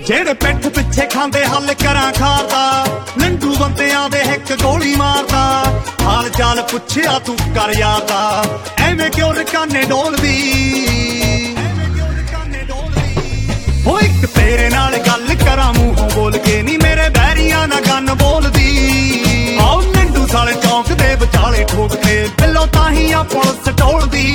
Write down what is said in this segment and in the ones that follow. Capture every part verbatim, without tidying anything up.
ਜਿਹੜੇ ਪਿੱਠ ਪਿੱਛੇ ਖਾਂਦੇ ਹੱਲ ਕਰਾਂ ਖਾਰਦਾ, ਲੰਡੂ ਬੰਦਿਆਂ ਦੇ ਇੱਕ ਗੋਲੀ ਮਾਰਦਾ। ਹਾਲ ਚਾਲ ਪੁੱਛਿਆ ਤੂੰ ਕਰ ਯਾਦਾ, ਐਵੇਂ ਕਿਉਂ ਰਕਾਨੇ ਡੋਲਦੀ, ਹੋ ਇੱਕ ਤੇਰੇ ਨਾਲ ਗੱਲ ਕਰਾਂ ਮੂੰਹੋਂ ਬੋਲ ਕੇ, ਨੀ ਮੇਰੇ ਬੈਰੀਆਂ ਨਾ ਗੰਨ ਬੋਲਦੀ। ਆਓ ਲੰਡੂ ਸਾਲੇ ਚੌਂਕ ਦੇ ਵਿਚਾਲੇ ਠੋਕ ਤੇ, ਬਿੱਲੋ ਤਾਂ ਹੀ ਆ ਪੁਲਿਸ ਟੋਲਦੀ।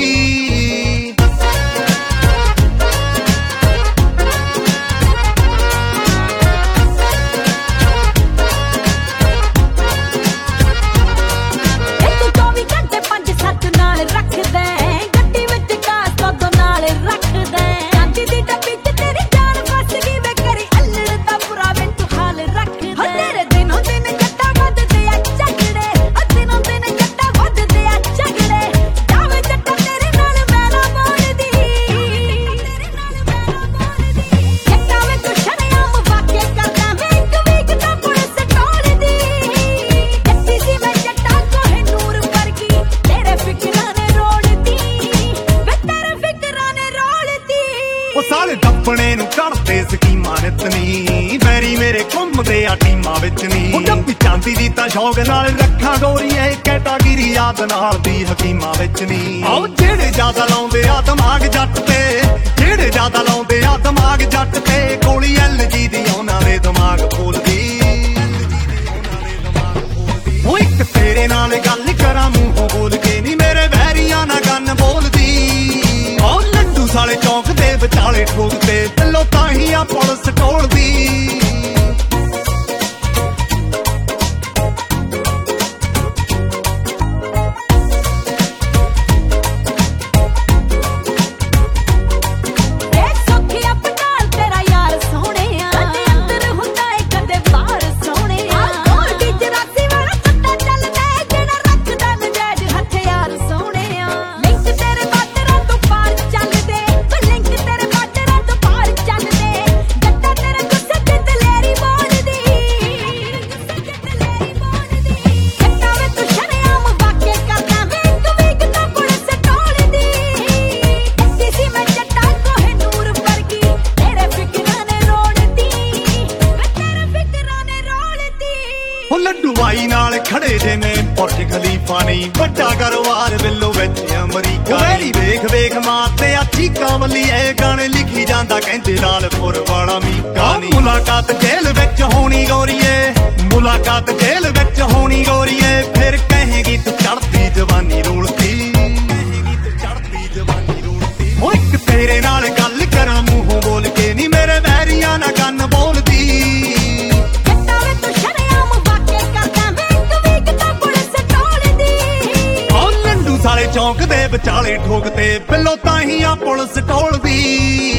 ਸਾਲੇ ਦੱਬਣੇ ਨੂੰ ਕੱਢਦੇ ਸਕੀਮਾਂ ਨਿਤਨੀ, ਵੈਰੀ ਮੇਰੇ ਘੁੰਮਦੇ ਆ ਟੀਮਾਂ ਵਿੱਚ ਨੀ। ਉਹ ਡੱਬੀ ਚਾਂਦੀ ਦੀ ਤਾਂ ਸ਼ੌਕ ਨਾਲ ਰੱਖਾਂ ਗੋਰੀ, ਇਹ ਕੈਟਾਗਰੀ ਯਾਦ ਨਾਲ ਦੀ ਹਕੀਮਾਂ ਵਿੱਚ ਨੀ। ਆਓ ਜਿਹੜੇ ਜ਼ਿਆਦਾ ਲਾਉਂਦੇ ਆ ਦਿਮਾਗ ਜੱਟ ਤੇ, ਜਿਹੜੇ ਜ਼ਿਆਦਾ ਲਾਉਂਦੇ ਆ ਦਿਮਾਗ ਜੱਟ ਤੇ, ਗੋਲੀ ਐਲ ਜੀ ਦੀ ਉਹਨਾਂ ਦੇ ਦਿਮਾਗ ਖੋਲਦੀ। ਉਹ ਇੱਕ ਤੇਰੇ ਨਾਲ ਗੱਲ ਕਰਾਂ ਮੂੰਹੋਂ ਬੋਲ ਕੇ, ਨੀ ਮੇਰੇ ਵੈਰੀਆਂ ਨਾ ਗੰਨ ਬੋਲਦੀ। ਆਓ ਲੰਡੂ ਸਾਲੇ ਚੌਂਕ ਦੇ ਵਿਚਾਲੇ ਠੋਕ ਤੇ, ਬਿੱਲੋ ਤਾਂ ਹੀ ਆ ਪੁਲਿਸ ਟੋਲਦੀ। ਲੱਡੂ ਬਾਈ ਨਾਲ ਖੜੇ ਜਿਵੇਂ ਬੁਰਜ ਖਲੀਫਾ ਨਹੀਂ, ਵੱਡਾ ਕਾਰੋਬਾਰ ਬਿੱਲੋ ਵਿੱਚ ਅਮਰੀਕਾ। ਵੈਰੀ ਵੇਖ ਵੇਖ ਮਾਰਦੇ ਆ ਚੀਕਾਂ ਵੱਲੀ, ਇਹ ਗਾਣੇ ਲਿਖੀ ਜਾਂਦਾ ਕਹਿੰਦੇ ਲਾਲਪੁਰ ਵਾਲਾ ਮੀਕਾ ਨੀ। ਮੁਲਾਕਾਤ ਜੇਲ੍ਹ ਵਿੱਚ ਹੋਣੀ ਗੋਰੀਏ, ਮੁਲਾਕਾਤ ਜੇਲ੍ਹ ਵਿੱਚ ਹੋਣੀ ਗੋਰੀਏ, ਫਿਰ ਕਹੇਗੀ ਤੂੰ ਚੜ੍ਹਦੀ ਜਵਾਨੀ ਰੋਲਦੀ, ਚੜ੍ਹਦੀ ਜਵਾਨੀ ਰੋਲਦੀ। ਉਹ ਇੱਕ ਤੇਰੇ ਨਾਲ ਗੱਲ ਕਰਾਂ ਮੂੰਹੋਂ ਬੋਲ ਕੇ, ਨੀ ਮੇਰੇ ਵੈਰੀਆਂ ਨਾ ਗੰਨ ਬੋਲਦੀ। ਸਾਲੇ ਚੌਂਕ ਦੇ ਵਿਚਾਲੇ ਠੋਕ ਤੇ, ਬਿੱਲੋ ਤਾਂ ਹੀ ਆ ਪੁਲਿਸ ਟੋਲਦੀ।